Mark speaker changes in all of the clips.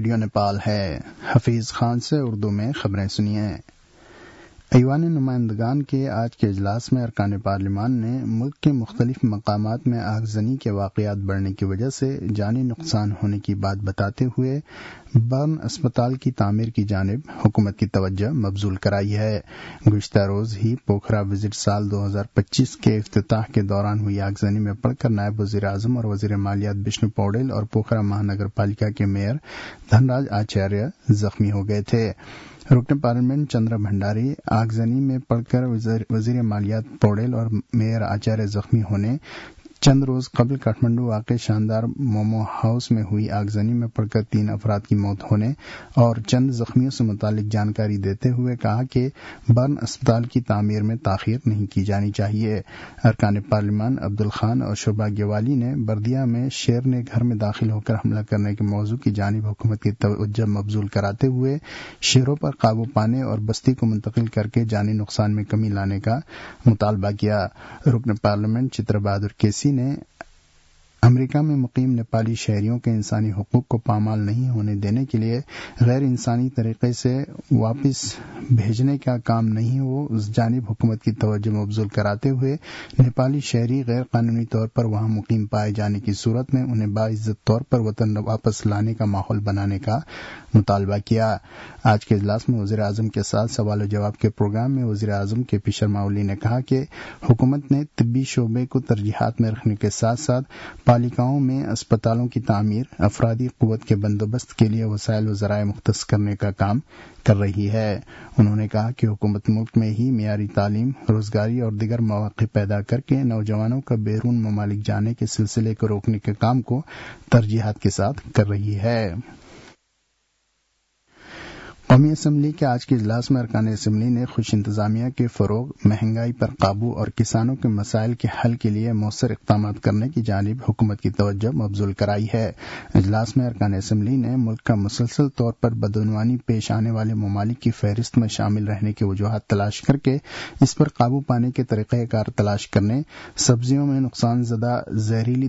Speaker 1: Radio Nepal ہے۔ حفیظ خان سے اردو میں خبریں سنیے۔ ایوان نمائندگان کے آج کے اجلاس میں ارکان پارلیمان نے ملک کے مختلف مقامات میں آگزنی کے واقعات بڑھنے کی وجہ سے جانی نقصان ہونے کی بات بتاتے ہوئے برن اسپتال کی تعمیر کی جانب حکومت کی توجہ مبذول کرائی ہے۔ گزشتہ روز ہی پوکھرا وزٹ سال 2025 کے افتتاح کے دوران ہوئی آگزنی میں پڑ کر نائب وزیر اعظم اور وزیر مالیات بشنو پوڈیل اور پوکھرا مہانگر پالیکا کے میئر دھن راج آچاریہ زخمی ہو گئے تھے۔ رکن پارلیمنٹ چندرا بھنڈاری آگزنی میں پڑ کر وزیر مالیات پوڈیل اور میئر آچاریہ زخمی ہونے چند روز قبل کاٹھمنڈو واقع شاندار مومو ہاؤس میں ہوئی آگزنی میں پڑ کر 3 افراد کی موت ہونے اور چند زخمیوں سے متعلق جانکاری دیتے ہوئے کہا کہ برن اسپتال کی تعمیر میں تاخیر نہیں کی جانی چاہیے۔ ارکان پارلیمان عبدالخان اور شوبھا گیوالی نے بردیا میں شیر نے گھر میں داخل ہو کر حملہ کرنے کے موضوع کی جانب حکومت کی توجہ مبذول کراتے ہوئے شیروں پر قابو پانے اور بستی کو منتقل کر کے جانی نقصان میں کمی لانے کا مطالبہ کیا۔ رکن پارلیمنٹ چتر بہادر کیسی نے امریکہ میں مقیم نیپالی شہریوں کے انسانی حقوق کو پامال نہیں ہونے دینے کے لیے غیر انسانی طریقے سے واپس بھیجنے کا کام نہیں ہو اس جانب حکومت کی توجہ مبذول کراتے ہوئے نیپالی شہری غیر قانونی طور پر وہاں مقیم پائے جانے کی صورت میں انہیں باعزت طور پر وطن واپس لانے کا ماحول بنانے کا مطالبہ کیا۔ آج کے اجلاس میں وزیر اعظم کے ساتھ سوال و جواب کے پروگرام میں وزیر اعظم کے پی شرما اولی نے کہا کہ حکومت نے طبی شعبے کو ترجیحات میں رکھنے کے ساتھ ساتھ پالیکاؤں میں اسپتالوں کی تعمیر، افرادی قوت کے بندوبست کے لیے وسائل و ذرائع مختص کرنے کا کام کر رہی ہے۔ انہوں نے کہا کہ حکومت ملک میں ہی معیاری تعلیم، روزگاری اور دیگر مواقع پیدا کر کے نوجوانوں کا بیرون ممالک جانے کے سلسلے کو روکنے کے کام کو ترجیحات کے ساتھ کر رہی ہے۔ قومی اسمبلی کے آج کے اجلاس میں ارکان اسمبلی نے خوش انتظامیہ کے فروغ، مہنگائی پر قابو اور کسانوں کے مسائل کے حل کے لیے مؤثر اقدامات کرنے کی جانب حکومت کی توجہ مبذول کرائی ہے۔ اجلاس میں ارکان اسمبلی نے ملک کا مسلسل طور پر بدعنوانی پیش آنے والے ممالک کی فہرست میں شامل رہنے کی وجوہات تلاش کر کے اس پر قابو پانے کے طریقہ کار تلاش کرنے، سبزیوں میں نقصان دہ زہریلی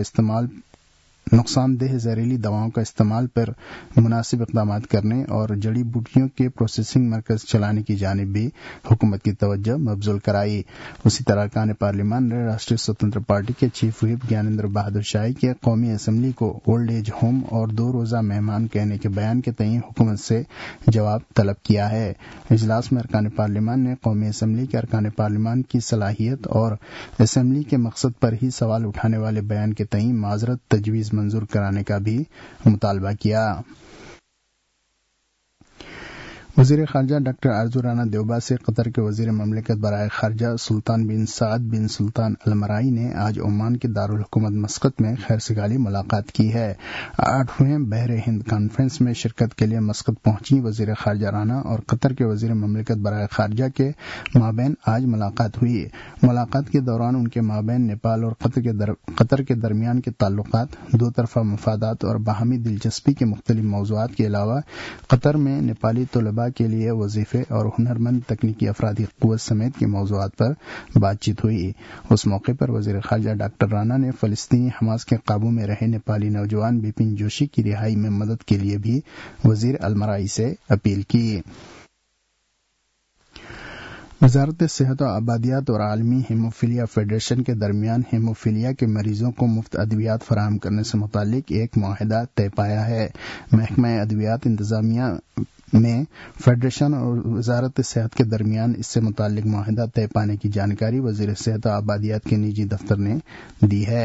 Speaker 1: دواؤں کا استعمال پر مناسب اقدامات کرنے اور جڑی بوٹیوں کے پروسیسنگ مرکز چلانے کی جانب بھی حکومت کی توجہ مبذول کرائی۔ اسی طرح ارکان پارلیمان نے راشٹریہ سوتنتر پارٹی کے چیف وپ گیانیندر بہادر شاہی کے قومی اسمبلی کو اولڈ ایج ہوم اور 2 روزہ مہمان کہنے کے بیان کے تئیں حکومت سے جواب طلب کیا ہے۔ اجلاس میں ارکان پارلیمان نے قومی اسمبلی کے ارکان پارلیمان کی صلاحیت اور اسمبلی کے مقصد پر ہی سوال اٹھانے والے بیان کے تئیں معذرت تجویز منظور کرانے کا بھی مطالبہ کیا۔ وزیر خارجہ ڈاکٹر آرزو رانا دیوبا سے قطر کے وزیر مملکت برائے خارجہ سلطان بن سعد بن سلطان المرائی نے آج عمان کے دارالحکومت مسقط میں خیر سگالی ملاقات کی ہے۔ 8ویں بحر ہند کانفرنس میں شرکت کے لیے مسقط پہنچی وزیر خارجہ رانا اور قطر کے وزیر مملکت برائے خارجہ کے مابین آج ملاقات ہوئی۔ ملاقات کے دوران ان کے مابین نیپال اور قطر کے درمیان کے تعلقات، 2 طرفہ مفادات اور باہمی دلچسپی کے مختلف موضوعات کے علاوہ قطر میں نیپالی طلباء کے لیے وظیفے اور ہنرمند تکنیکی افرادی قوت سمیت کے موضوعات پر بات چیت ہوئی۔ اس موقع پر وزیر خارجہ ڈاکٹر رانا نے فلسطینی حماس کے قابو میں رہے نیپالی نوجوان بپن جوشی کی رہائی میں مدد کے لیے بھی وزیر المرائی سے اپیل کی۔ وزارت صحت و آبادیات اور عالمی ہیموفیلیا فیڈریشن کے درمیان ہیموفیلیا کے مریضوں کو مفت ادویات فراہم کرنے سے متعلق ایک معاہدہ طے پایا ہے۔ محکمہ ادویات انتظامیہ میں فیڈریشن اور وزارت صحت کے درمیان اس سے متعلق معاہدہ طے پانے کی جانکاری وزیر صحت و آبادیات کے نجی دفتر نے دی ہے۔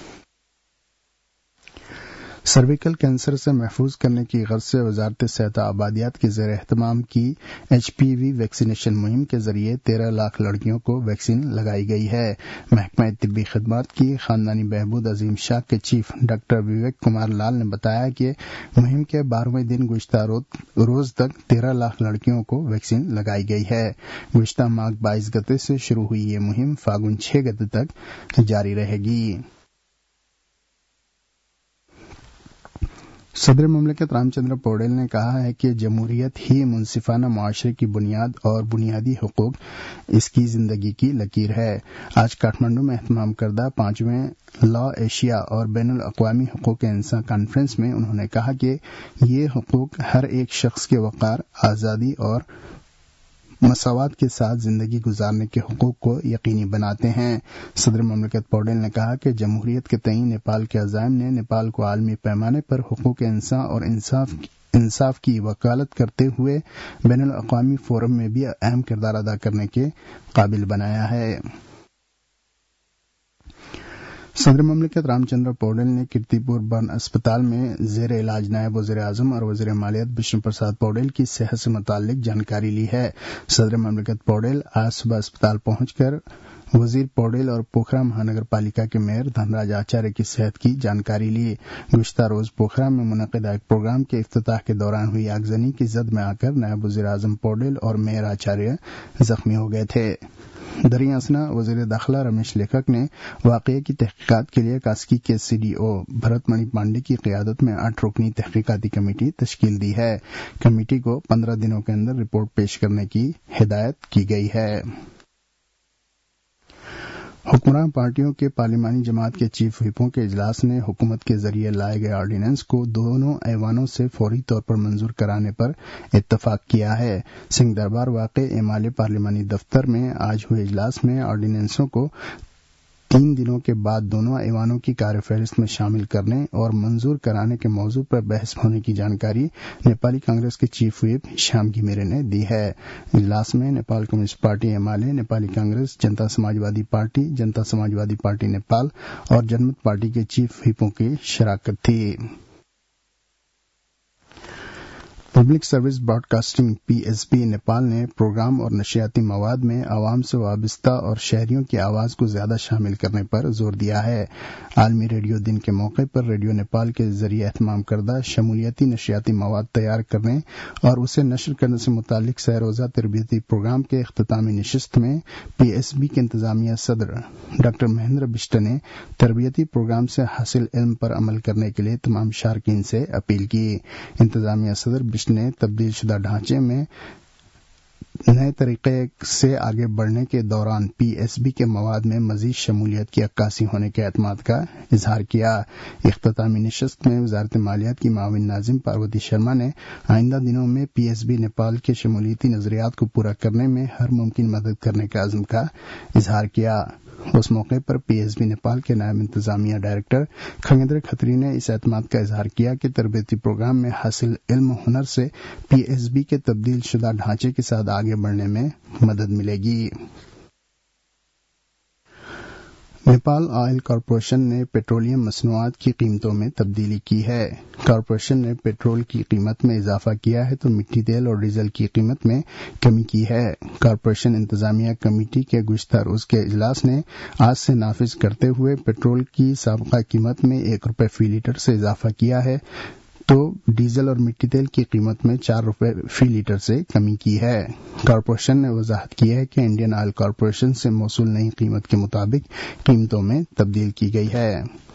Speaker 1: سرویکل کینسر سے محفوظ کرنے کی غرض سے وزارت صحت و آبادیات کے زیر اہتمام کی HPV ویکسینیشن مہم کے ذریعے 13 لاکھ لڑکیوں کو ویکسین لگائی گئی ہے۔ محکمہ طبی خدمات کی خاندانی بہبود عظیم شاہ کے چیف ڈاکٹر وویک کمار لال نے بتایا کہ مہم کے 12ویں دن گزشتہ روز تک 13 لاکھ لڑکیوں کو ویکسین لگائی گئی ہے۔ گزشتہ ماہ 22 گتے سے شروع ہوئی یہ مہم فاگن 6 گتے تک جاری رہے گی۔ صدر مملکت رام چندر پوڈیل نے کہا ہے کہ جمہوریت ہی منصفانہ معاشرے کی بنیاد اور بنیادی حقوق اس کی زندگی کی لکیر ہے۔ آج کاٹھمنڈو میں اہتمام کردہ 5ویں لا ایشیا اور بین الاقوامی حقوق انسان کانفرنس میں انہوں نے کہا کہ یہ حقوق ہر ایک شخص کے وقار، آزادی اور مساوات کے ساتھ زندگی گزارنے کے حقوق کو یقینی بناتے ہیں۔ صدر مملکت پوڈیل نے کہا کہ جمہوریت کے تئیں نیپال کے عزائم نے نیپال کو عالمی پیمانے پر حقوق انسان اور انصاف کی وکالت کرتے ہوئے بین الاقوامی فورم میں بھی اہم کردار ادا کرنے کے قابل بنایا ہے۔ صدر مملکت رام چندر پوڈیل نے کیرتی پور برن اسپتال میں زیر علاج نائب وزیر اعظم اور وزیر مالیات بشنو پرساد پوڈیل کی صحت سے متعلق جانکاری لی ہے۔ صدر مملکت پوڈیل آج صبح اسپتال پہنچ کر وزیر پوڈیل اور پوکھرا مہانگر پالیکا کے میئر دھن راج آچاریہ کی صحت کی جانکاری لی۔ گزشتہ روز پوکھرا میں منعقدہ ایک پروگرام کے افتتاح کے دوران ہوئی آگزنی کی زد میں آ کر نائب وزیر اعظم پوڈیل اور میئر آچاریہ زخمی ہو گئے تھے۔ دریں اثنا وزیر داخلہ رمیش لیکھک نے واقعے کی تحقیقات کے لیے کاسکی کے CDO بھرت منی پانڈے کی قیادت میں 8 رکنی تحقیقاتی کمیٹی تشکیل دی ہے۔ کمیٹی کو 15 دنوں کے اندر رپورٹ پیش کرنے کی ہدایت کی گئی ہے۔ حکمراں پارٹیوں کے پارلیمانی جماعت کے چیف وپوں کے اجلاس نے حکومت کے ذریعے لائے گئے آرڈیننس کو دونوں ایوانوں سے فوری طور پر منظور کرانے پر اتفاق کیا ہے۔ سنگھ دربار واقع اعمال پارلیمانی دفتر میں آج ہوئے اجلاس میں آرڈیننسوں کو 3 دنوں کے بعد دونوں ایوانوں کی کار فہرست میں شامل کرنے اور منظور کرانے کے موضوع پر بحث ہونے کی جانکاری نیپالی کانگریس کے چیف وپ شیام گھیمیرے نے دی ہے۔ اجلاس میں نیپال کمیونسٹ پارٹی اعمال، Nepali Congress, Janata Samajwadi party, Janata Samajwadi party Nepal اور جنمت پارٹی کے چیف وپوں کی شراکت تھی۔ Public service broadcasting PSB Nepal نے پروگرام اور نشریاتی مواد میں عوام سے وابستہ اور شہریوں کی آواز کو زیادہ شامل کرنے پر زور دیا ہے۔ عالمی ریڈیو دن کے موقع پر ریڈیو نیپال کے ذریعے اہتمام کردہ شمولیتی نشریاتی مواد تیار کرنے اور اسے نشر کرنے سے متعلق سہ روزہ تربیتی پروگرام کے اختتامی نشست میں PSB کے انتظامیہ صدر ڈاکٹر مہندر بشٹ نے تربیتی پروگرام سے حاصل علم پر عمل کرنے کے لیے تمام شارکین سے اپیل کی۔ انتظامیہ صدر بشٹ نے تبدیل شدہ ڈھانچے میں نئے طریقے سے آگے بڑھنے کے دوران PSB کے مواد میں مزید شمولیت کی عکاسی ہونے کے اعتماد کا اظہار کیا۔ اختتامی نشست میں وزارت مالیات کی معاون ناظم پاروتی شرما نے آئندہ دنوں میں PSB نیپال کے شمولیتی نظریات کو پورا کرنے میں ہر ممکن مدد کرنے کے عزم کا اظہار کیا۔ اس موقع پر PSB نیپال کے نائب انتظامیہ ڈائریکٹر کھنگیندر کھتری نے اس اعتماد کا اظہار کیا کہ تربیتی پروگرام میں حاصل علم و ہنر سے PSB کے تبدیل شدہ ڈھانچے کے ساتھ آگے بڑھنے میں مدد ملے گی۔ نیپال آئل کارپوریشن نے پیٹرولیم مصنوعات کی قیمتوں میں تبدیلی کی ہے۔ کارپوریشن نے پیٹرول کی قیمت میں اضافہ کیا ہے تو مٹی تیل اور ڈیزل کی قیمت میں کمی کی ہے۔ کارپوریشن انتظامیہ کمیٹی کے گزشتہ روز کے اجلاس نے آج سے نافذ کرتے ہوئے پیٹرول کی سابقہ قیمت میں 1 روپے فی لیٹر سے اضافہ کیا ہے تو ڈیزل اور مٹی تیل کی قیمت میں 4 روپے فی لیٹر سے کمی کی ہے۔ کارپوریشن نے وضاحت کی ہے کہ انڈین آئل کارپوریشن سے موصول نئی قیمت کے مطابق قیمتوں میں تبدیل کی گئی ہے۔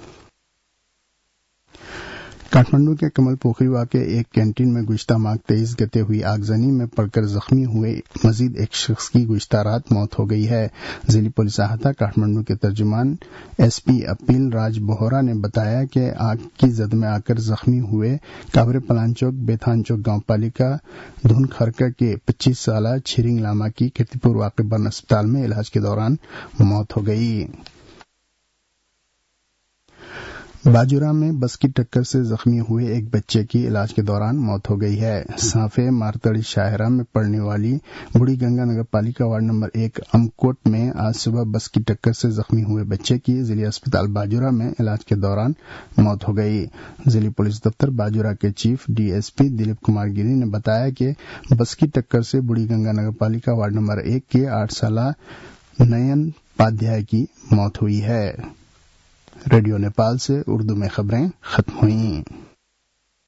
Speaker 1: کاٹھمنڈو کے کمل پوکھری واقع ایک کینٹین میں گزشتہ ماہ 23 گتے ہوئی آگزنی میں پڑ کر زخمی ہوئے مزید ایک شخص کی گزشتہ رات موت ہو گئی ہے۔ ضلعی پولیس احاطہ کاٹھمنڈو کے ترجمان SP اپیل راج بہورا نے بتایا کہ آگ کی زد میں آ کر زخمی ہوئے کابرے پلان چوک بیتھان چوک گاؤں پالیکا دھن خرکا کے 25 سالہ چھرنگ لاما کی کیرتی پور واقع برن اسپتال میں علاج کے دوران موت ہو گئی۔ باجورا میں بس کی ٹکر سے زخمی ہوئے ایک بچے کی علاج کے دوران موت ہو گئی ہے۔ سانفے مارتڑی شاہراہ میں پڑنے والی بڑی گنگا نگر پالیکا وارڈ نمبر 1 امکوٹ میں آج صبح بس کی ٹکر سے زخمی ہوئے بچے کی ضلعی اسپتال باجورا میں علاج کے دوران موت ہو گئی۔ ضلعی پولیس دفتر باجورا کے چیف DSP دلیپ کمار گیری نے بتایا کہ بس کی ٹکر سے بڑی گنگا نگر پالیکا وارڈ نمبر 1 کے 8 سالہ نین پادھیائے کی موت ہوئی ہے۔ ریڈیو نیپال سے اردو میں خبریں ختم ہوئیں۔